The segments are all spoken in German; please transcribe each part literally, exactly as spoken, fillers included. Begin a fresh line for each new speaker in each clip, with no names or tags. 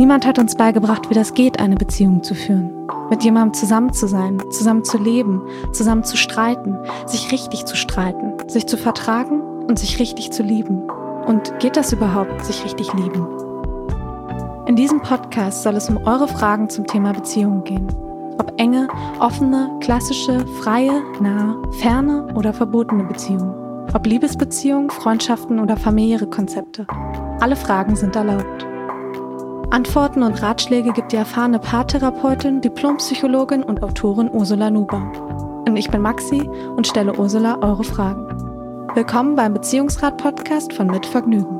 Niemand hat uns beigebracht, wie das geht, eine Beziehung zu führen. Mit jemandem zusammen zu sein, zusammen zu leben, zusammen zu streiten, sich richtig zu streiten, sich zu vertragen und sich richtig zu lieben. Und geht das überhaupt, sich richtig lieben? In diesem Podcast soll es um eure Fragen zum Thema Beziehung gehen. Ob enge, offene, klassische, freie, nahe, ferne oder verbotene Beziehungen. Ob Liebesbeziehungen, Freundschaften oder familiäre Konzepte. Alle Fragen sind erlaubt. Antworten und Ratschläge gibt die erfahrene Paartherapeutin, Diplompsychologin und Autorin Ursula Nuber. Und ich bin Maxi und stelle Ursula eure Fragen. Willkommen beim Beziehungsrat-Podcast von Mit Vergnügen.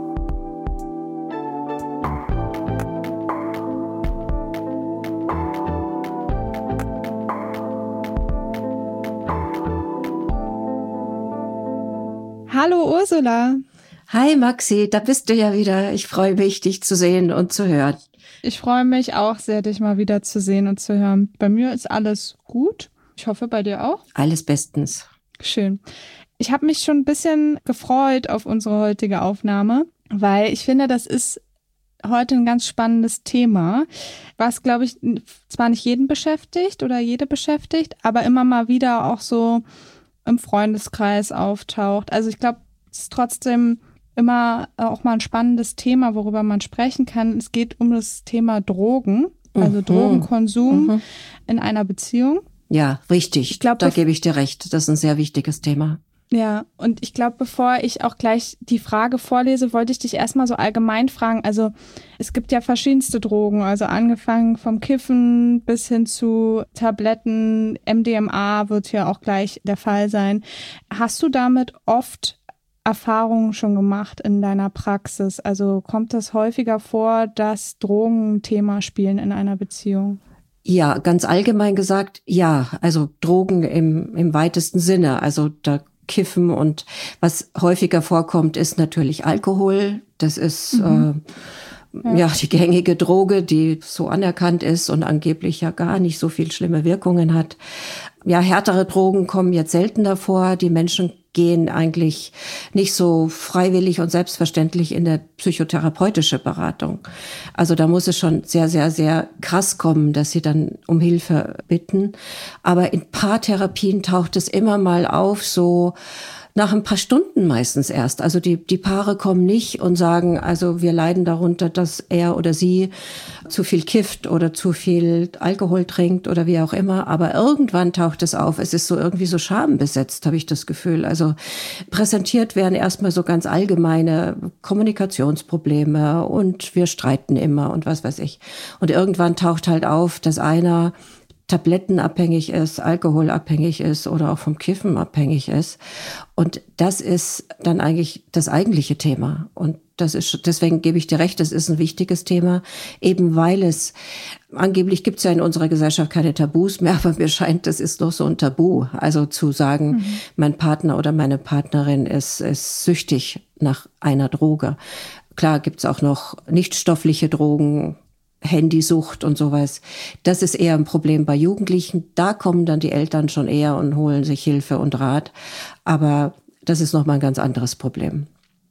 Hallo Ursula.
Hi Maxi, da bist du ja wieder. Ich freue mich, dich zu sehen und zu hören.
Ich freue mich auch sehr, dich mal wieder zu sehen und zu hören. Bei mir ist alles gut. Ich hoffe, bei dir auch.
Alles bestens.
Schön. Ich habe mich schon ein bisschen gefreut auf unsere heutige Aufnahme, weil ich finde, das ist heute ein ganz spannendes Thema, was, glaube ich, zwar nicht jeden beschäftigt oder jede beschäftigt, aber immer mal wieder auch so im Freundeskreis auftaucht. Also ich glaube, es ist trotzdem immer auch mal ein spannendes Thema, worüber man sprechen kann. Es geht um das Thema Drogen, also mhm. Drogenkonsum mhm. in einer Beziehung.
Ja, richtig.
Ich glaub,
da gebe ich dir recht. Das ist ein sehr wichtiges Thema.
Ja, und ich glaube, bevor ich auch gleich die Frage vorlese, wollte ich dich erstmal so allgemein fragen. Also es gibt ja verschiedenste Drogen, also angefangen vom Kiffen bis hin zu Tabletten, M D M A wird hier auch gleich der Fall sein. Hast du damit oft Erfahrungen schon gemacht in deiner Praxis? Also kommt das häufiger vor, dass Drogen ein Thema spielen in einer Beziehung?
Ja, ganz allgemein gesagt, ja. Also Drogen im, im weitesten Sinne. Also da Kiffen und was häufiger vorkommt, ist natürlich Alkohol. Das ist mhm. äh, ja. ja die gängige Droge, die so anerkannt ist und angeblich ja gar nicht so viel schlimme Wirkungen hat. Ja, härtere Drogen kommen jetzt seltener vor. Die Menschen gehen eigentlich nicht so freiwillig und selbstverständlich in der psychotherapeutische Beratung. Also da muss es schon sehr, sehr, sehr krass kommen, dass sie dann um Hilfe bitten. Aber in Paartherapien taucht es immer mal auf, so nach ein paar Stunden meistens erst. Also die, die Paare kommen nicht und sagen, also wir leiden darunter, dass er oder sie zu viel kifft oder zu viel Alkohol trinkt oder wie auch immer. Aber irgendwann taucht es auf. Es ist so irgendwie so schambesetzt, habe ich das Gefühl. Also präsentiert werden erstmal so ganz allgemeine Kommunikationsprobleme und wir streiten immer und was weiß ich. Und irgendwann taucht halt auf, dass einer tablettenabhängig ist, alkoholabhängig ist oder auch vom Kiffen abhängig ist. Und das ist dann eigentlich das eigentliche Thema. Und das ist, deswegen gebe ich dir recht, das ist ein wichtiges Thema, eben weil es, angeblich gibt es ja in unserer Gesellschaft keine Tabus mehr, aber mir scheint, das ist doch so ein Tabu. Also zu sagen, mhm. mein Partner oder meine Partnerin ist, ist süchtig nach einer Droge. Klar gibt es auch noch nichtstoffliche Drogen, Handysucht und sowas. Das ist eher ein Problem bei Jugendlichen. Da kommen dann die Eltern schon eher und holen sich Hilfe und Rat. Aber das ist nochmal ein ganz anderes Problem.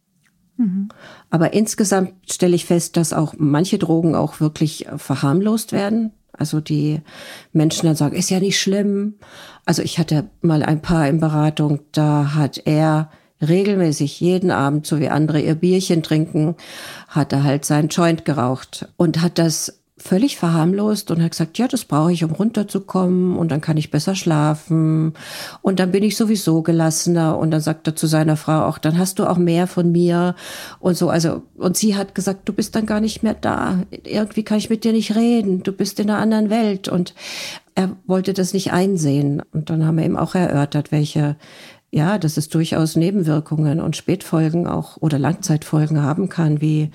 Mhm. Aber insgesamt stelle ich fest, dass auch manche Drogen auch wirklich verharmlost werden. Also die Menschen dann sagen, ist ja nicht schlimm. Also ich hatte mal ein Paar in Beratung, da hat er regelmäßig jeden Abend, so wie andere ihr Bierchen trinken, hat er halt seinen Joint geraucht und hat das völlig verharmlost und hat gesagt, ja, das brauche ich, um runterzukommen und dann kann ich besser schlafen und dann bin ich sowieso gelassener und dann sagt er zu seiner Frau auch, dann hast du auch mehr von mir und so, also und sie hat gesagt, du bist dann gar nicht mehr da, irgendwie kann ich mit dir nicht reden, du bist in einer anderen Welt und er wollte das nicht einsehen und dann haben wir ihm auch erörtert, welche ja, dass es durchaus Nebenwirkungen und Spätfolgen auch oder Langzeitfolgen haben kann, wie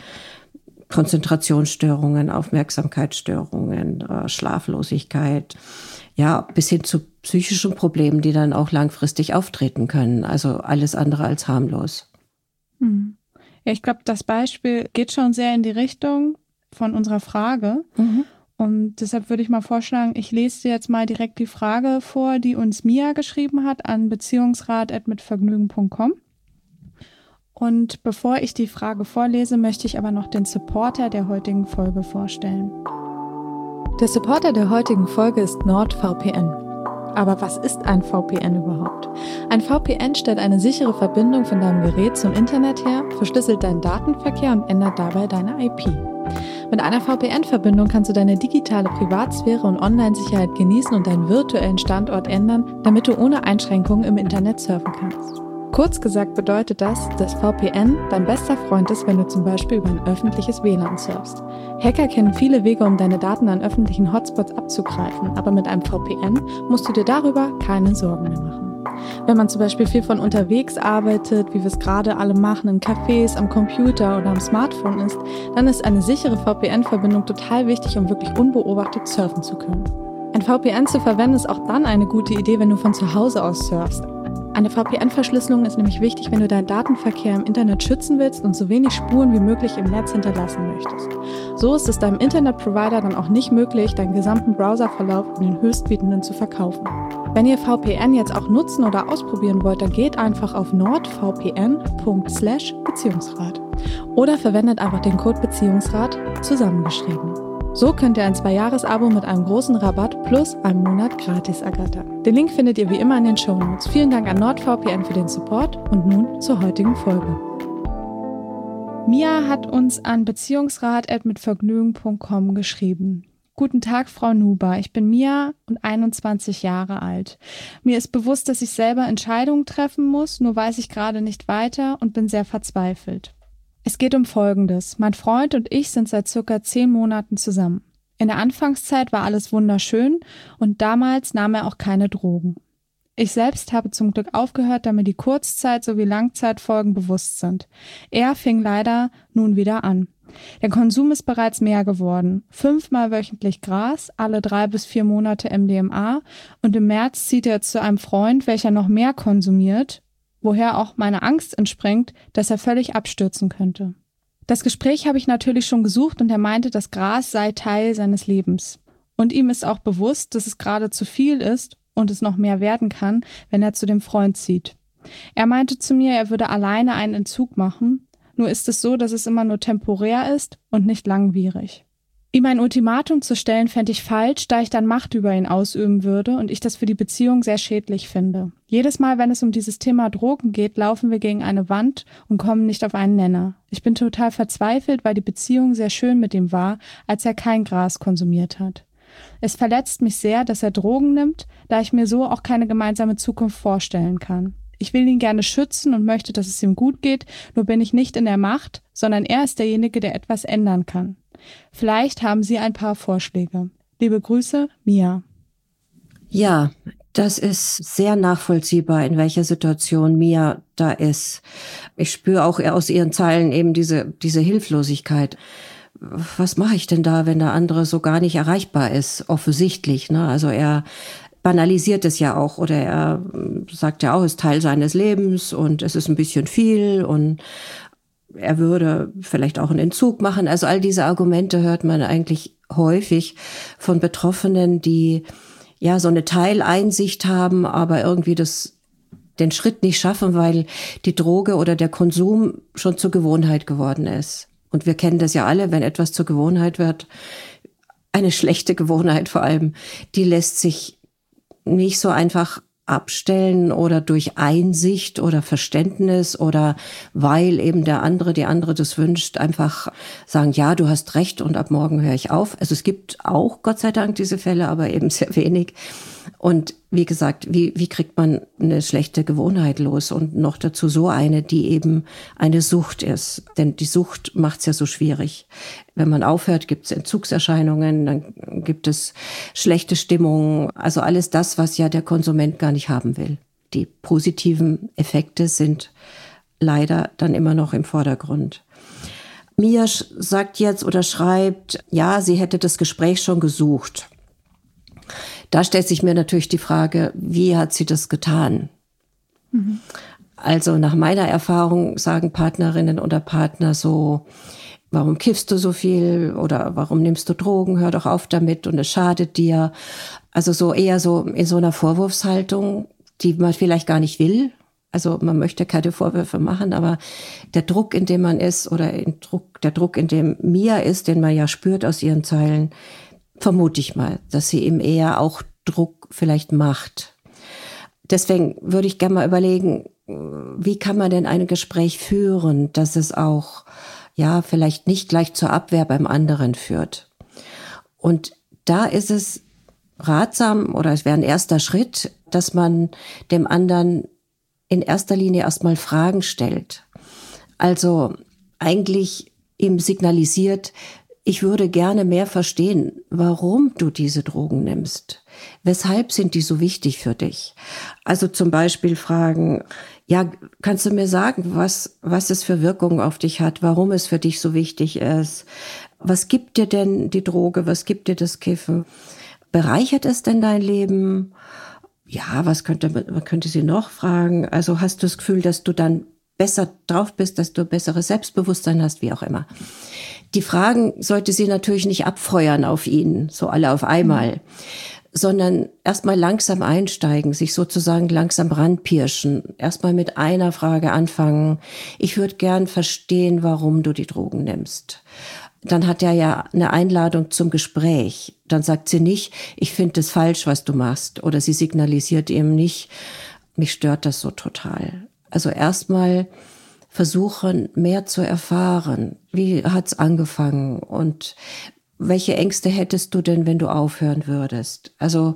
Konzentrationsstörungen, Aufmerksamkeitsstörungen, äh, Schlaflosigkeit, ja, bis hin zu psychischen Problemen, die dann auch langfristig auftreten können. Also alles andere als harmlos.
Hm. Ja, ich glaube, das Beispiel geht schon sehr in die Richtung von unserer Frage. Mhm. Und deshalb würde ich mal vorschlagen, ich lese dir jetzt mal direkt die Frage vor, die uns Mia geschrieben hat an beziehungsrat at mitvergnügen punkt com. Und bevor ich die Frage vorlese, möchte ich aber noch den Supporter der heutigen Folge vorstellen.
Der Supporter der heutigen Folge ist NordVPN. Aber was ist ein V P N überhaupt? Ein V P N stellt eine sichere Verbindung von deinem Gerät zum Internet her, verschlüsselt deinen Datenverkehr und ändert dabei deine I P. Mit einer V P N-Verbindung kannst du deine digitale Privatsphäre und Online-Sicherheit genießen und deinen virtuellen Standort ändern, damit du ohne Einschränkungen im Internet surfen kannst. Kurz gesagt bedeutet das, dass V P N dein bester Freund ist, wenn du zum Beispiel über ein öffentliches W L A N surfst. Hacker kennen viele Wege, um deine Daten an öffentlichen Hotspots abzugreifen, aber mit einem V P N musst du dir darüber keine Sorgen mehr machen. Wenn man zum Beispiel viel von unterwegs arbeitet, wie wir es gerade alle machen, in Cafés, am Computer oder am Smartphone ist, dann ist eine sichere V P N-Verbindung total wichtig, um wirklich unbeobachtet surfen zu können. Ein V P N zu verwenden ist auch dann eine gute Idee, wenn du von zu Hause aus surfst. Eine V P N-Verschlüsselung ist nämlich wichtig, wenn du deinen Datenverkehr im Internet schützen willst und so wenig Spuren wie möglich im Netz hinterlassen möchtest. So ist es deinem Internetprovider dann auch nicht möglich, deinen gesamten Browserverlauf an den Höchstbietenden zu verkaufen. Wenn ihr V P N jetzt auch nutzen oder ausprobieren wollt, dann geht einfach auf nordvpn punkt slash Beziehungsrat oder verwendet einfach den Code Beziehungsrat zusammengeschrieben. So könnt ihr ein zwei-Jahres-Abo mit einem großen Rabatt plus einem Monat gratis ergattern. Den Link findet ihr wie immer in den Shownotes. Vielen Dank an NordVPN für den Support und nun zur heutigen Folge.
Mia hat uns an beziehungsrat at mitvergnügen punkt com geschrieben. Guten Tag, Frau Nuber. Ich bin Mia und einundzwanzig Jahre alt. Mir ist bewusst, dass ich selber Entscheidungen treffen muss, nur weiß ich gerade nicht weiter und bin sehr verzweifelt. Es geht um Folgendes. Mein Freund und ich sind seit circa zehn Monaten zusammen. In der Anfangszeit war alles wunderschön und damals nahm er auch keine Drogen. Ich selbst habe zum Glück aufgehört, da mir die Kurzzeit- sowie Langzeitfolgen bewusst sind. Er fing leider nun wieder an. Der Konsum ist bereits mehr geworden. Fünfmal wöchentlich Gras, alle drei bis vier Monate M D M A und im März zieht er zu einem Freund, welcher noch mehr konsumiert, woher auch meine Angst entspringt, dass er völlig abstürzen könnte. Das Gespräch habe ich natürlich schon gesucht und er meinte, das Gras sei Teil seines Lebens. Und ihm ist auch bewusst, dass es gerade zu viel ist und es noch mehr werden kann, wenn er zu dem Freund zieht. Er meinte zu mir, er würde alleine einen Entzug machen, nur ist es so, dass es immer nur temporär ist und nicht langwierig. Ihm ein Ultimatum zu stellen, fände ich falsch, da ich dann Macht über ihn ausüben würde und ich das für die Beziehung sehr schädlich finde. Jedes Mal, wenn es um dieses Thema Drogen geht, laufen wir gegen eine Wand und kommen nicht auf einen Nenner. Ich bin total verzweifelt, weil die Beziehung sehr schön mit ihm war, als er kein Gras konsumiert hat. Es verletzt mich sehr, dass er Drogen nimmt, da ich mir so auch keine gemeinsame Zukunft vorstellen kann. Ich will ihn gerne schützen und möchte, dass es ihm gut geht, nur bin ich nicht in der Macht, sondern er ist derjenige, der etwas ändern kann. Vielleicht haben Sie ein paar Vorschläge. Liebe Grüße, Mia.
Ja, das ist sehr nachvollziehbar, in welcher Situation Mia da ist. Ich spüre auch aus ihren Zeilen eben diese, diese Hilflosigkeit. Was mache ich denn da, wenn der andere so gar nicht erreichbar ist? Offensichtlich, ne? Also er banalisiert es ja auch oder er sagt ja auch, es ist Teil seines Lebens und es ist ein bisschen viel und er würde vielleicht auch einen Entzug machen. Also all diese Argumente hört man eigentlich häufig von Betroffenen, die ja so eine Teileinsicht haben, aber irgendwie das den Schritt nicht schaffen, weil die Droge oder der Konsum schon zur Gewohnheit geworden ist. Und wir kennen das ja alle, wenn etwas zur Gewohnheit wird, eine schlechte Gewohnheit vor allem, die lässt sich nicht so einfach abstellen oder durch Einsicht oder Verständnis oder weil eben der andere, die andere das wünscht, einfach sagen, ja, du hast recht und ab morgen höre ich auf. Also es gibt auch, Gott sei Dank, diese Fälle, aber eben sehr wenig. Und wie gesagt, wie, wie kriegt man eine schlechte Gewohnheit los und noch dazu so eine, die eben eine Sucht ist. Denn die Sucht macht's ja so schwierig. Wenn man aufhört, gibt's Entzugserscheinungen, dann gibt es schlechte Stimmung. Also alles das, was ja der Konsument gar nicht haben will. Die positiven Effekte sind leider dann immer noch im Vordergrund. Mia sagt jetzt oder schreibt, ja, sie hätte das Gespräch schon gesucht. Da stellt sich mir natürlich die Frage, wie hat sie das getan? Mhm. Also nach meiner Erfahrung sagen Partnerinnen oder Partner so, warum kiffst du so viel oder warum nimmst du Drogen, hör doch auf damit und es schadet dir. Also so eher so in so einer Vorwurfshaltung, die man vielleicht gar nicht will, Also man möchte keine Vorwürfe machen, aber der Druck, in dem man ist, oder in Druck, der Druck, in dem Mia ist, den man ja spürt aus ihren Zeilen, vermute ich mal, dass sie ihm eher auch Druck vielleicht macht. Deswegen würde ich gerne mal überlegen, wie kann man denn ein Gespräch führen, dass es auch, ja, vielleicht nicht gleich zur Abwehr beim anderen führt. Und da ist es ratsam, oder es wäre ein erster Schritt, dass man dem anderen in erster Linie erstmal Fragen stellt. Also eigentlich ihm signalisiert, ich würde gerne mehr verstehen, warum du diese Drogen nimmst. Weshalb sind die so wichtig für dich? Also zum Beispiel fragen, ja, kannst du mir sagen, was, was es für Wirkungen auf dich hat, warum es für dich so wichtig ist? Was gibt dir denn die Droge? Was gibt dir das Kiffen? Bereichert es denn dein Leben? Ja, was könnte man könnte sie noch fragen? Also hast du das Gefühl, dass du dann besser drauf bist, dass du besseres Selbstbewusstsein hast, wie auch immer. Die Fragen sollte sie natürlich nicht abfeuern auf ihn, so alle auf einmal, mhm. sondern erstmal langsam einsteigen, sich sozusagen langsam ranpirschen, erstmal mit einer Frage anfangen. Ich würde gern verstehen, warum du die Drogen nimmst. Dann hat er ja eine Einladung zum Gespräch. Dann sagt sie nicht, ich finde es falsch, was du machst. Oder sie signalisiert ihm nicht, mich stört das so total. Also erstmal versuchen, mehr zu erfahren. Wie hat's angefangen? Und welche Ängste hättest du denn, wenn du aufhören würdest? Also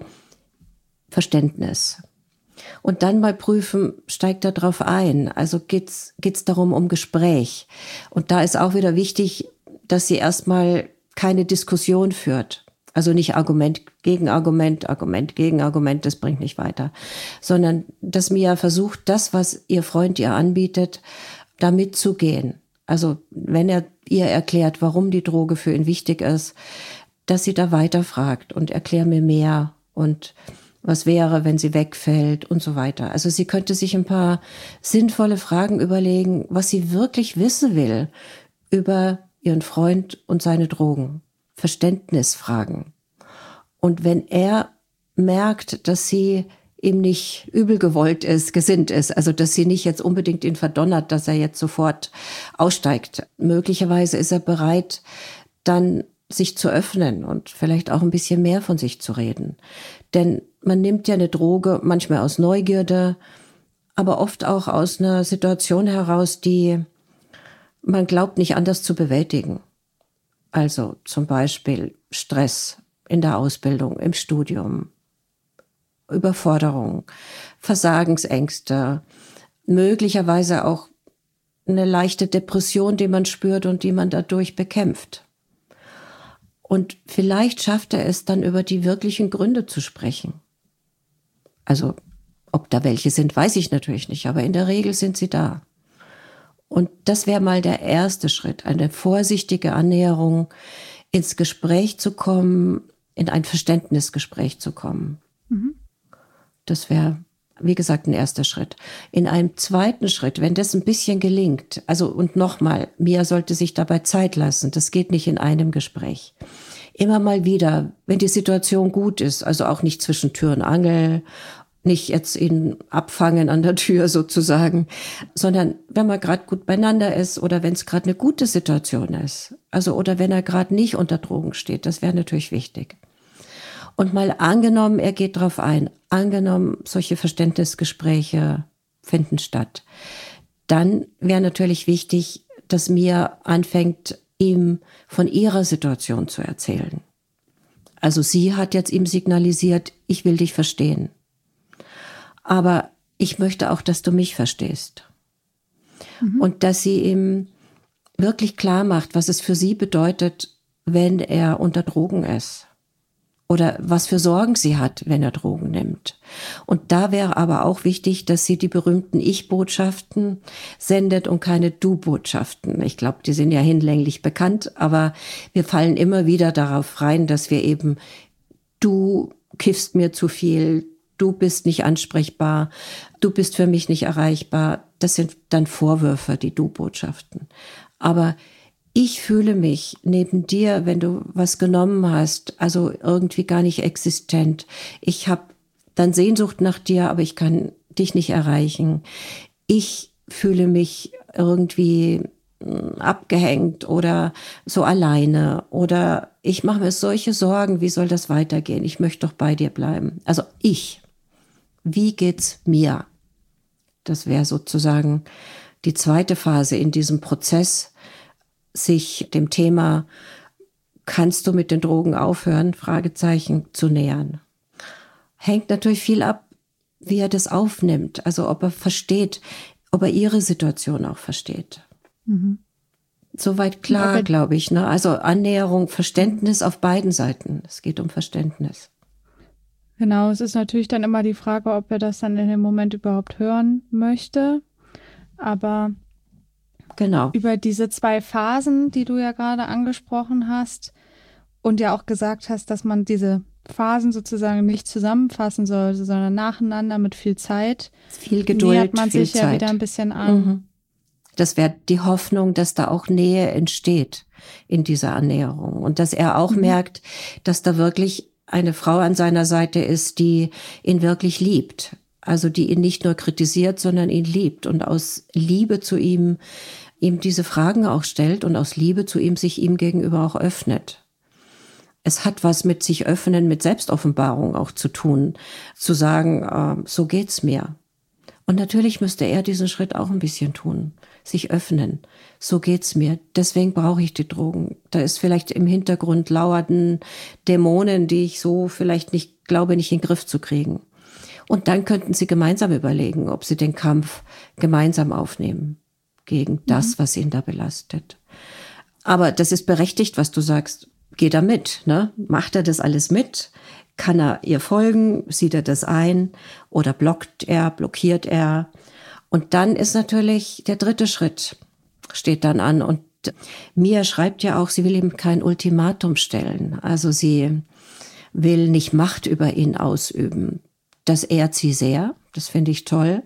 Verständnis. Und dann mal prüfen, steigt er drauf ein? Also geht's, geht's darum, um Gespräch? Und da ist auch wieder wichtig, dass sie erstmal keine Diskussion führt. Also nicht Argument gegen Argument, Argument gegen Argument, das bringt nicht weiter. Sondern dass Mia versucht, das, was ihr Freund ihr anbietet, da mitzugehen. Also wenn er ihr erklärt, warum die Droge für ihn wichtig ist, dass sie da weiterfragt und erklär mir mehr und was wäre, wenn sie wegfällt und so weiter. Also sie könnte sich ein paar sinnvolle Fragen überlegen, was sie wirklich wissen will über ihren Freund und seine Drogen. Verständnisfragen. Und wenn er merkt, dass sie ihm nicht übel gewollt ist, gesinnt ist, also dass sie nicht jetzt unbedingt ihn verdonnert, dass er jetzt sofort aussteigt, möglicherweise ist er bereit, dann sich zu öffnen und vielleicht auch ein bisschen mehr von sich zu reden. Denn man nimmt ja eine Droge manchmal aus Neugierde, aber oft auch aus einer Situation heraus, die man glaubt nicht anders zu bewältigen. Also zum Beispiel Stress in der Ausbildung, im Studium, Überforderung, Versagensängste, möglicherweise auch eine leichte Depression, die man spürt und die man dadurch bekämpft. Und vielleicht schafft er es dann, über die wirklichen Gründe zu sprechen. Also ob da welche sind, weiß ich natürlich nicht, aber in der Regel sind sie da. Und das wäre mal der erste Schritt, eine vorsichtige Annäherung, ins Gespräch zu kommen, in ein Verständnisgespräch zu kommen. Mhm. Das wäre, wie gesagt, ein erster Schritt. In einem zweiten Schritt, wenn das ein bisschen gelingt, also und nochmal, Mia sollte sich dabei Zeit lassen, das geht nicht in einem Gespräch. Immer mal wieder, wenn die Situation gut ist, also auch nicht zwischen Tür und Angel, nicht jetzt ihn abfangen an der Tür sozusagen, sondern wenn man gerade gut beieinander ist oder wenn es gerade eine gute Situation ist. Also oder wenn er gerade nicht unter Drogen steht, das wäre natürlich wichtig. Und mal angenommen, er geht drauf ein, angenommen, solche Verständnisgespräche finden statt, dann wäre natürlich wichtig, dass Mia anfängt, ihm von ihrer Situation zu erzählen. Also sie hat jetzt ihm signalisiert, ich will dich verstehen. Aber ich möchte auch, dass du mich verstehst. Mhm. Und dass sie ihm wirklich klar macht, was es für sie bedeutet, wenn er unter Drogen ist. Oder was für Sorgen sie hat, wenn er Drogen nimmt. Und da wäre aber auch wichtig, dass sie die berühmten Ich-Botschaften sendet und keine Du-Botschaften. Ich glaube, die sind ja hinlänglich bekannt, aber wir fallen immer wieder darauf rein, dass wir eben, du kiffst mir zu viel, du bist nicht ansprechbar, du bist für mich nicht erreichbar. Das sind dann Vorwürfe, die Du-Botschaften. Aber ich fühle mich neben dir, wenn du was genommen hast, also irgendwie gar nicht existent. Ich habe dann Sehnsucht nach dir, aber ich kann dich nicht erreichen. Ich fühle mich irgendwie abgehängt oder so alleine oder ich mache mir solche Sorgen, wie soll das weitergehen? Ich möchte doch bei dir bleiben. Also ich, wie geht's mir? Das wäre sozusagen die zweite Phase in diesem Prozess, sich dem Thema, kannst du mit den Drogen aufhören? Fragezeichen zu nähern. Hängt natürlich viel ab, wie er das aufnimmt, also ob er versteht, ob er ihre Situation auch versteht. Mhm. Soweit klar, ja, glaube ich. Ne? Also Annäherung, Verständnis auf beiden Seiten. Es geht um Verständnis.
Genau, es ist natürlich dann immer die Frage, ob er das dann in dem Moment überhaupt hören möchte. Aber genau. Über diese zwei Phasen, die du ja gerade angesprochen hast und ja auch gesagt hast, dass man diese Phasen sozusagen nicht zusammenfassen sollte, sondern nacheinander mit viel Zeit.
Viel Geduld,
nähert man
viel
sich
Zeit.
Ja wieder ein bisschen an.
Mhm. Das wäre die Hoffnung, dass da auch Nähe entsteht in dieser Annäherung und dass er auch mhm. merkt, dass da wirklich eine Frau an seiner Seite ist, die ihn wirklich liebt. Also die ihn nicht nur kritisiert, sondern ihn liebt und aus Liebe zu ihm, ihm diese Fragen auch stellt und aus Liebe zu ihm sich ihm gegenüber auch öffnet. Es hat was mit sich öffnen, mit Selbstoffenbarung auch zu tun, zu sagen, äh, so geht's mir. Und natürlich müsste er diesen Schritt auch ein bisschen tun, sich öffnen. So geht's mir. Deswegen brauche ich die Drogen. Da ist vielleicht im Hintergrund lauernden Dämonen, die ich so vielleicht nicht glaube, nicht in den Griff zu kriegen. Und dann könnten sie gemeinsam überlegen, ob sie den Kampf gemeinsam aufnehmen gegen das, was ihn da belastet. Aber das ist berechtigt, was du sagst. Geh da mit, ne? Macht er das alles mit? Kann er ihr folgen? Sieht er das ein? Oder blockt er, blockiert er? Und dann ist natürlich der dritte Schritt, steht dann an. Und Mia schreibt ja auch, sie will ihm kein Ultimatum stellen. Also sie will nicht Macht über ihn ausüben. Das ehrt sie sehr, das finde ich toll.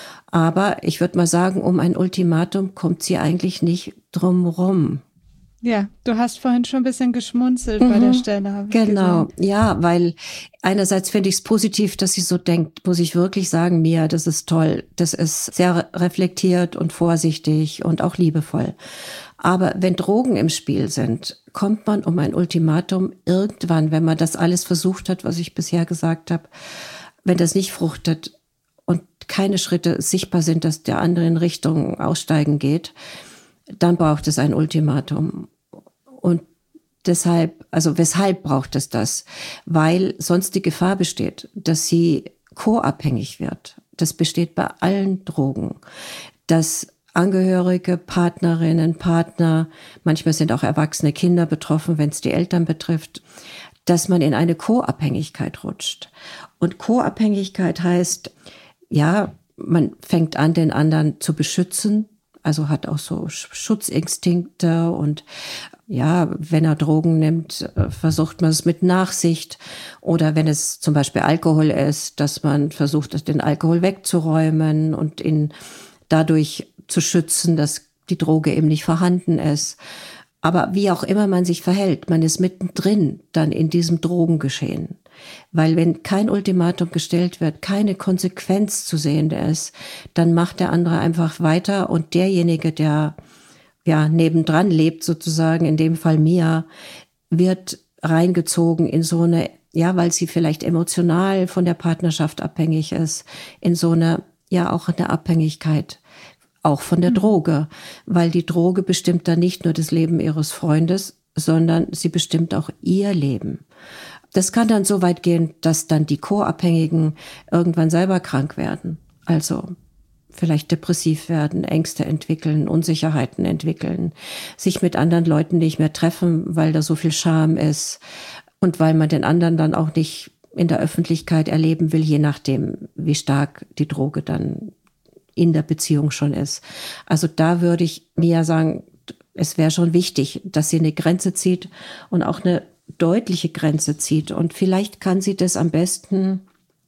Aber ich würde mal sagen, um ein Ultimatum kommt sie eigentlich nicht drum rum.
Ja, du hast vorhin schon ein bisschen geschmunzelt mhm, bei der Stelle. Habe ich
genau,
gesehen.
Ja, weil einerseits finde ich es positiv, dass sie so denkt, muss ich wirklich sagen, Mia, das ist toll. Das ist sehr reflektiert und vorsichtig und auch liebevoll. Aber wenn Drogen im Spiel sind, kommt man um ein Ultimatum irgendwann, wenn man das alles versucht hat, was ich bisher gesagt habe, wenn das nicht fruchtet und keine Schritte sichtbar sind, dass der andere in Richtung Aussteigen geht, dann braucht es ein Ultimatum. Und deshalb, also weshalb braucht es das? Weil sonst die Gefahr besteht, dass sie co-abhängig wird. Das besteht bei allen Drogen. Dass Angehörige, Partnerinnen, Partner, manchmal sind auch erwachsene Kinder betroffen, wenn es die Eltern betrifft, dass man in eine Co-Abhängigkeit rutscht. Und Co-Abhängigkeit heißt, ja, man fängt an, den anderen zu beschützen, also hat auch so Schutzinstinkte und ja, wenn er Drogen nimmt, versucht man es mit Nachsicht oder wenn es zum Beispiel Alkohol ist, dass man versucht, den Alkohol wegzuräumen und ihn dadurch zu schützen, dass die Droge eben nicht vorhanden ist. Aber wie auch immer man sich verhält, man ist mittendrin dann in diesem Drogengeschehen. Weil wenn kein Ultimatum gestellt wird, keine Konsequenz zu sehen ist, dann macht der andere einfach weiter und derjenige, der ja nebendran lebt sozusagen, in dem Fall Mia, wird reingezogen in so eine, ja, weil sie vielleicht emotional von der Partnerschaft abhängig ist, in so eine, ja auch eine Abhängigkeit. Auch von der Droge, weil die Droge bestimmt dann nicht nur das Leben ihres Freundes, sondern sie bestimmt auch ihr Leben. Das kann dann so weit gehen, dass dann die Co-Abhängigen irgendwann selber krank werden. Also vielleicht depressiv werden, Ängste entwickeln, Unsicherheiten entwickeln, sich mit anderen Leuten nicht mehr treffen, weil da so viel Scham ist und weil man den anderen dann auch nicht in der Öffentlichkeit erleben will, je nachdem, wie stark die Droge dann in der Beziehung schon ist. Also da würde ich Mia sagen, es wäre schon wichtig, dass sie eine Grenze zieht und auch eine deutliche Grenze zieht. Und vielleicht kann sie das am besten,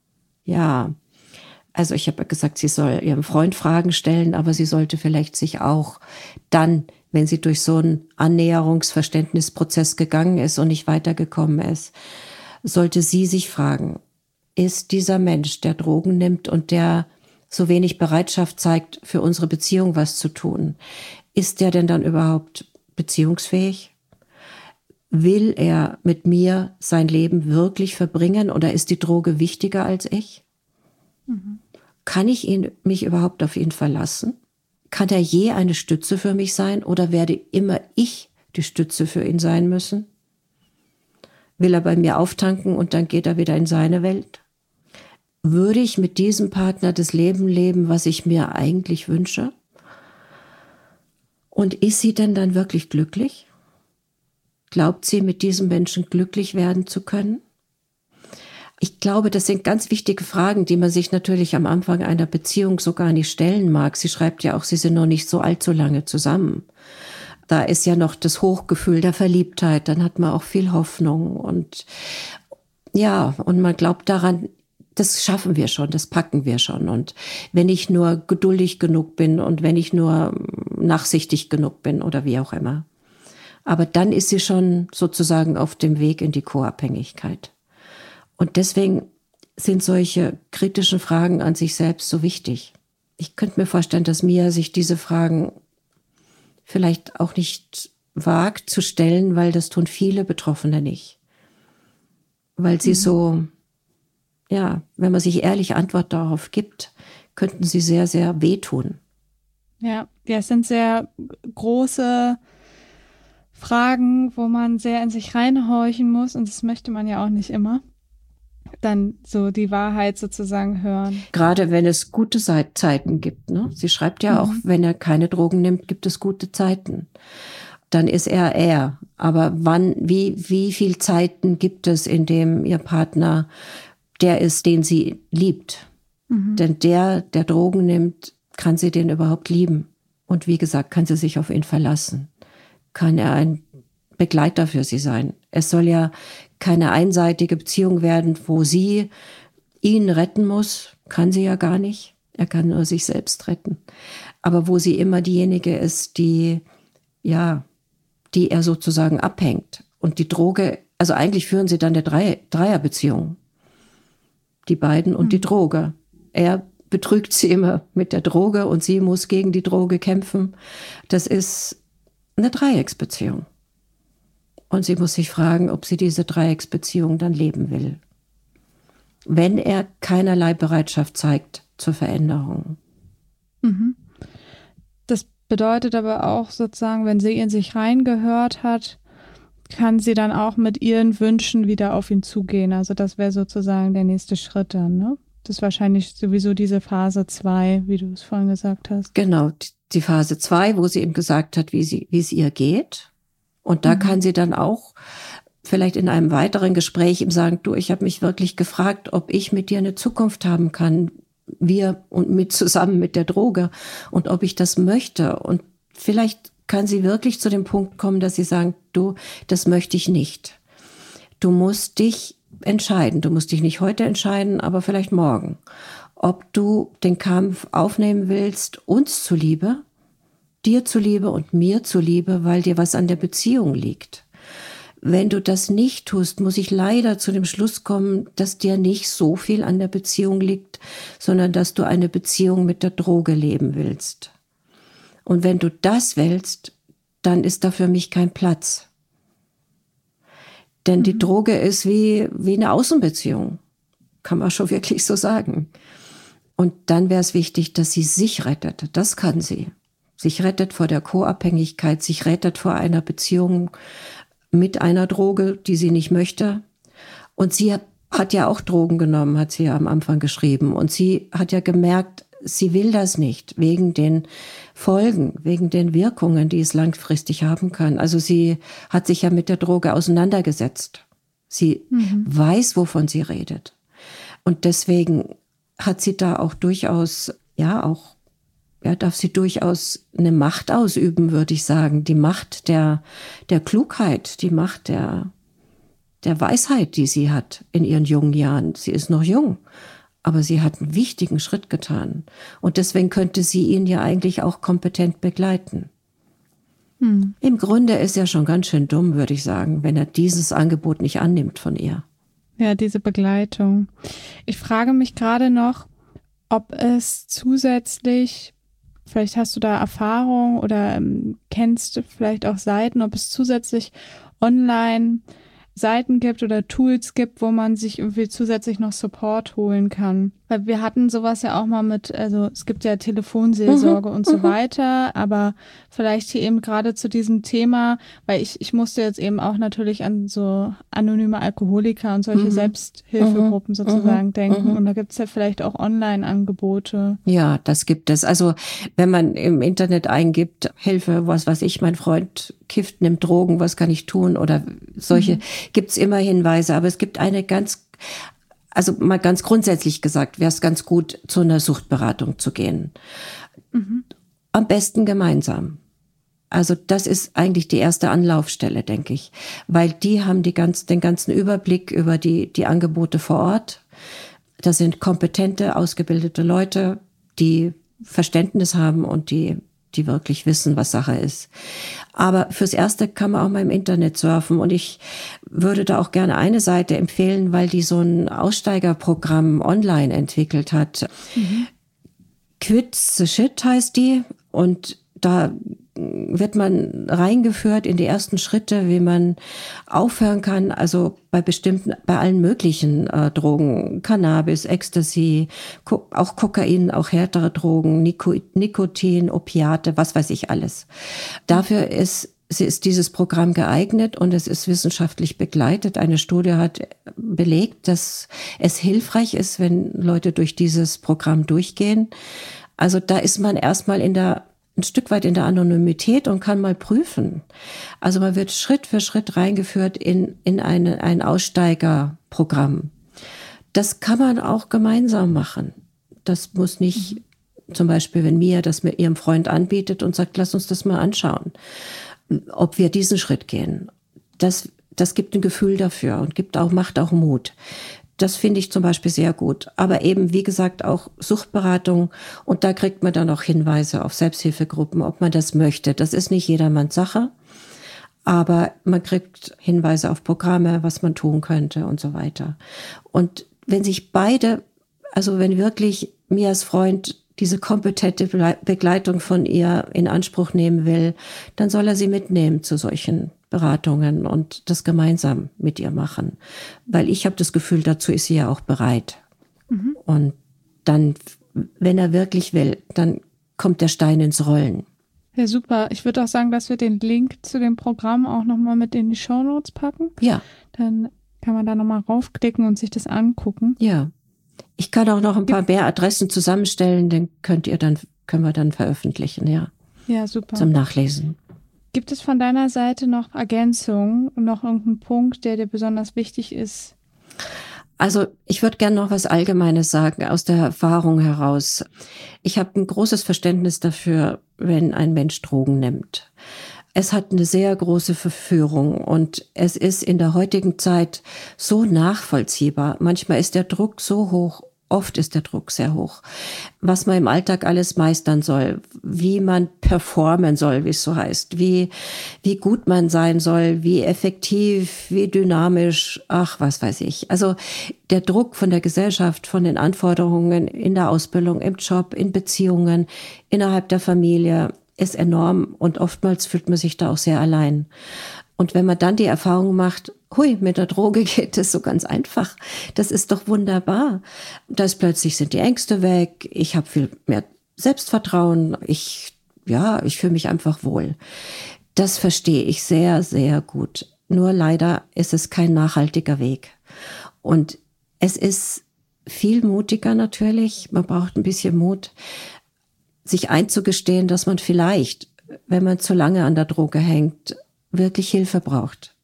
ja, also ich habe gesagt, sie soll ihrem Freund Fragen stellen, aber sie sollte vielleicht sich auch dann, wenn sie durch so einen Annäherungsverständnisprozess gegangen ist und nicht weitergekommen ist, sollte sie sich fragen, ist dieser Mensch, der Drogen nimmt und der so wenig Bereitschaft zeigt, für unsere Beziehung was zu tun, ist der denn dann überhaupt beziehungsfähig? Will er mit mir sein Leben wirklich verbringen oder ist die Droge wichtiger als ich? Mhm. Kann ich ihn, mich überhaupt auf ihn verlassen? Kann er je eine Stütze für mich sein oder werde immer ich die Stütze für ihn sein müssen? Will er bei mir auftanken und dann geht er wieder in seine Welt? Würde ich mit diesem Partner das Leben leben, was ich mir eigentlich wünsche? Und ist sie denn dann wirklich glücklich? Glaubt sie, mit diesem Menschen glücklich werden zu können? Ich glaube, das sind ganz wichtige Fragen, die man sich natürlich am Anfang einer Beziehung so gar nicht stellen mag. Sie schreibt ja auch, sie sind noch nicht so allzu lange zusammen. Da ist ja noch das Hochgefühl der Verliebtheit, dann hat man auch viel Hoffnung und ja, und man glaubt daran, das schaffen wir schon, das packen wir schon. Und wenn ich nur geduldig genug bin und wenn ich nur nachsichtig genug bin oder wie auch immer. Aber dann ist sie schon sozusagen auf dem Weg in die Co-Abhängigkeit. Und deswegen sind solche kritischen Fragen an sich selbst so wichtig. Ich könnte mir vorstellen, dass Mia sich diese Fragen vielleicht auch nicht wagt zu stellen, weil das tun viele Betroffene nicht. Weil sie mhm. so, ja, wenn man sich ehrlich Antwort darauf gibt, könnten sie sehr, sehr wehtun.
Ja, ja, es sind sehr große Fragen, wo man sehr in sich reinhorchen muss und das möchte man ja auch nicht immer. Dann so die Wahrheit sozusagen hören.
Gerade wenn es gute Zeiten gibt. Ne? Sie schreibt ja mhm. auch, wenn er keine Drogen nimmt, gibt es gute Zeiten. Dann ist er er. Aber wann, wie, wie viel Zeiten gibt es, in dem ihr Partner der ist, den sie liebt? Mhm. Denn der, der Drogen nimmt, kann sie den überhaupt lieben? Und wie gesagt, kann sie sich auf ihn verlassen? Kann er ein Begleiter für sie sein? Es soll ja keine einseitige Beziehung werden, wo sie ihn retten muss. Kann sie ja gar nicht. Er kann nur sich selbst retten. Aber wo sie immer diejenige ist, die, ja, die er sozusagen abhängt. Und die Droge, also eigentlich führen sie dann eine Drei- Dreierbeziehung. Die beiden und mhm. die Droge. Er betrügt sie immer mit der Droge und sie muss gegen die Droge kämpfen. Das ist eine Dreiecksbeziehung. Und sie muss sich fragen, ob sie diese Dreiecksbeziehung dann leben will. Wenn er keinerlei Bereitschaft zeigt zur Veränderung.
Mhm. Das bedeutet aber auch sozusagen, wenn sie in sich reingehört hat, kann sie dann auch mit ihren Wünschen wieder auf ihn zugehen. Also das wäre sozusagen der nächste Schritt dann, ne? Das ist wahrscheinlich sowieso diese Phase zwei, wie du es vorhin gesagt hast.
Genau, die Phase zwei, wo sie ihm gesagt hat, wie sie, wie es ihr geht. Und da mhm. kann sie dann auch vielleicht in einem weiteren Gespräch ihm sagen, du, ich habe mich wirklich gefragt, ob ich mit dir eine Zukunft haben kann, wir und mit zusammen mit der Droge und ob ich das möchte. Und vielleicht kann sie wirklich zu dem Punkt kommen, dass sie sagen, du, das möchte ich nicht. Du musst dich entscheiden. Du musst dich nicht heute entscheiden, aber vielleicht morgen. Ob du den Kampf aufnehmen willst, uns zuliebe, dir zuliebe und mir zuliebe, weil dir was an der Beziehung liegt. Wenn du das nicht tust, muss ich leider zu dem Schluss kommen, dass dir nicht so viel an der Beziehung liegt, sondern dass du eine Beziehung mit der Droge leben willst. Und wenn du das willst, dann ist da für mich kein Platz. Denn mhm. die Droge ist wie, wie eine Außenbeziehung. Kann man schon wirklich so sagen. Und dann wäre es wichtig, dass sie sich rettet. Das kann sie. Sich rettet vor der Co-Abhängigkeit, sich rettet vor einer Beziehung mit einer Droge, die sie nicht möchte. Und sie hat ja auch Drogen genommen, hat sie ja am Anfang geschrieben. Und sie hat ja gemerkt, sie will das nicht, wegen den Folgen, wegen den Wirkungen, die es langfristig haben kann. Also sie hat sich ja mit der Droge auseinandergesetzt. Sie mhm. weiß, wovon sie redet. Und deswegen hat sie da auch durchaus, ja, auch Ja, darf sie durchaus eine Macht ausüben, würde ich sagen. Die Macht der, der Klugheit, die Macht der, der Weisheit, die sie hat in ihren jungen Jahren. Sie ist noch jung, aber sie hat einen wichtigen Schritt getan. Und deswegen könnte sie ihn ja eigentlich auch kompetent begleiten. Hm. Im Grunde ist er schon ganz schön dumm, würde ich sagen, wenn er dieses Angebot nicht annimmt von ihr.
Ja, diese Begleitung. Ich frage mich gerade noch, ob es zusätzlich, vielleicht hast du da Erfahrung oder ähm, kennst du vielleicht auch Seiten, ob es zusätzlich online Seiten gibt oder Tools gibt, wo man sich irgendwie zusätzlich noch Support holen kann. Weil wir hatten sowas ja auch mal mit, also es gibt ja Telefonseelsorge mhm, und so mhm. weiter, aber vielleicht hier eben gerade zu diesem Thema, weil ich ich musste jetzt eben auch natürlich an so anonyme Alkoholiker und solche mhm. Selbsthilfegruppen mhm, sozusagen mhm, denken mhm. und da gibt's ja vielleicht auch Online-Angebote.
Ja, das gibt es. Also wenn man im Internet eingibt, Hilfe, was weiß ich, mein Freund kifft, nimmt Drogen, was kann ich tun oder solche, mhm. gibt's immer Hinweise, aber es gibt eine ganz, also mal ganz grundsätzlich gesagt, wäre es ganz gut, zu einer Suchtberatung zu gehen. Mhm. Am besten gemeinsam. Also das ist eigentlich die erste Anlaufstelle, denke ich, weil die haben die ganz, den ganzen Überblick über die, die Angebote vor Ort. Das sind kompetente, ausgebildete Leute, die Verständnis haben und die die wirklich wissen, was Sache ist. Aber fürs Erste kann man auch mal im Internet surfen und ich würde da auch gerne eine Seite empfehlen, weil die so ein Aussteigerprogramm online entwickelt hat. Mhm. Quit the Shit heißt die und da wird man reingeführt in die ersten Schritte, wie man aufhören kann, also bei bestimmten, bei allen möglichen äh, Drogen, Cannabis, Ecstasy, Ko- auch Kokain, auch härtere Drogen, Nico- Nikotin, Opiate, was weiß ich alles. Dafür ist, ist dieses Programm geeignet und es ist wissenschaftlich begleitet. Eine Studie hat belegt, dass es hilfreich ist, wenn Leute durch dieses Programm durchgehen. Also da ist man erstmal in der ein Stück weit in der Anonymität und kann mal prüfen. Also man wird Schritt für Schritt reingeführt in, in eine, ein Aussteigerprogramm. Das kann man auch gemeinsam machen. Das muss nicht, mhm. zum Beispiel, wenn Mia das mit ihrem Freund anbietet und sagt, lass uns das mal anschauen, ob wir diesen Schritt gehen. Das, das gibt ein Gefühl dafür und gibt auch, macht auch Mut. Das finde ich zum Beispiel sehr gut. Aber eben, wie gesagt, auch Suchtberatung. Und da kriegt man dann auch Hinweise auf Selbsthilfegruppen, ob man das möchte. Das ist nicht jedermanns Sache. Aber man kriegt Hinweise auf Programme, was man tun könnte und so weiter. Und wenn sich beide, also wenn wirklich Mias Freund diese kompetente Begleitung von ihr in Anspruch nehmen will, dann soll er sie mitnehmen zu solchen Beratungen und das gemeinsam mit ihr machen. Weil ich habe das Gefühl, dazu ist sie ja auch bereit. Mhm. Und dann, wenn er wirklich will, dann kommt der Stein ins Rollen.
Ja, super. Ich würde auch sagen, dass wir den Link zu dem Programm auch nochmal mit in die Shownotes packen.
Ja.
Dann kann man da nochmal raufklicken und sich das angucken.
Ja. Ich kann auch noch ein paar mehr Adressen zusammenstellen, den könnt ihr dann, können wir dann veröffentlichen, ja.
Ja, super.
Zum Nachlesen.
Gibt es von deiner Seite noch Ergänzungen, noch irgendeinen Punkt, der dir besonders wichtig ist?
Also ich würde gerne noch was Allgemeines sagen, aus der Erfahrung heraus. Ich habe ein großes Verständnis dafür, wenn ein Mensch Drogen nimmt. Es hat eine sehr große Verführung und es ist in der heutigen Zeit so nachvollziehbar. Manchmal ist der Druck so hoch, oft ist der Druck sehr hoch, was man im Alltag alles meistern soll, wie man performen soll, wie es so heißt, wie, wie gut man sein soll, wie effektiv, wie dynamisch, ach, was weiß ich. Also der Druck von der Gesellschaft, von den Anforderungen in der Ausbildung, im Job, in Beziehungen, innerhalb der Familie, ist enorm und oftmals fühlt man sich da auch sehr allein. Und wenn man dann die Erfahrung macht, hui, mit der Droge geht es so ganz einfach, das ist doch wunderbar. Da ist plötzlich sind die Ängste weg, ich habe viel mehr Selbstvertrauen, ich, ja, ich fühle mich einfach wohl. Das verstehe ich sehr, sehr gut. Nur leider ist es kein nachhaltiger Weg. Und es ist viel mutiger natürlich, man braucht ein bisschen Mut, sich einzugestehen, dass man vielleicht, wenn man zu lange an der Droge hängt, wirklich Hilfe braucht.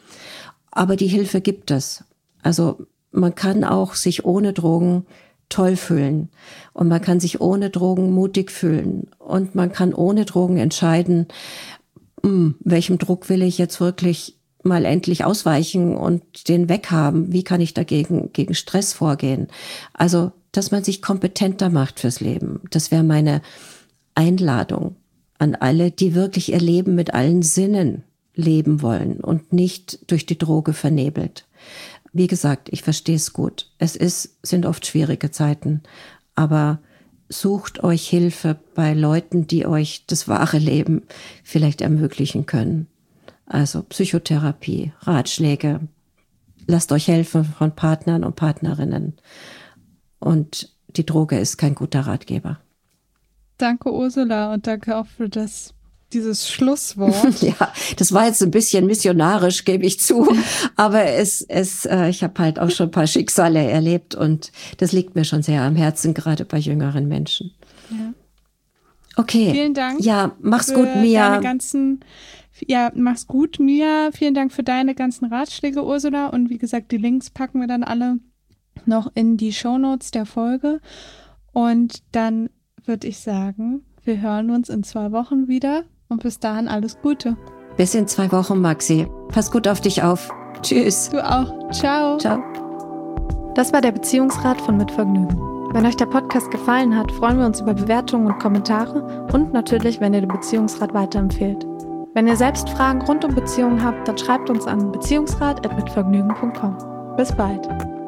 Aber die Hilfe gibt es. Also man kann auch sich ohne Drogen toll fühlen und man kann sich ohne Drogen mutig fühlen und man kann ohne Drogen entscheiden, mh, welchem Druck will ich jetzt wirklich mal endlich ausweichen und den weghaben. Wie kann ich dagegen gegen Stress vorgehen? Also dass man sich kompetenter macht fürs Leben. Das wäre meine Einladung an alle, die wirklich ihr Leben mit allen Sinnen leben wollen und nicht durch die Droge vernebelt. Wie gesagt, ich verstehe es gut. Es ist, sind oft schwierige Zeiten, aber sucht euch Hilfe bei Leuten, die euch das wahre Leben vielleicht ermöglichen können. Also Psychotherapie, Ratschläge. Lasst euch helfen von Partnern und Partnerinnen. Und die Droge ist kein guter Ratgeber.
Danke, Ursula, und danke auch für das, dieses Schlusswort.
Ja, das war jetzt ein bisschen missionarisch, gebe ich zu. Aber es, es, äh, ich habe halt auch schon ein paar Schicksale erlebt und das liegt mir schon sehr am Herzen, gerade bei jüngeren Menschen.
Ja.
Okay.
Vielen Dank.
Ja, mach's
für
gut, Mia.
Deine ganzen, ja, mach's gut, Mia. Vielen Dank für deine ganzen Ratschläge, Ursula. Und wie gesagt, die Links packen wir dann alle noch in die Shownotes der Folge. Und dann würde ich sagen, wir hören uns in zwei Wochen wieder. Und bis dahin alles Gute.
Bis in zwei Wochen, Maxi. Pass gut auf dich auf. Tschüss.
Du auch. Ciao.
Ciao.
Das war der Beziehungsrat von Mit Vergnügen. Wenn euch der Podcast gefallen hat, freuen wir uns über Bewertungen und Kommentare und natürlich, wenn ihr den Beziehungsrat weiterempfehlt. Wenn ihr selbst Fragen rund um Beziehungen habt, dann schreibt uns an beziehungsrat at mitvergnügen punkt com. Bis bald.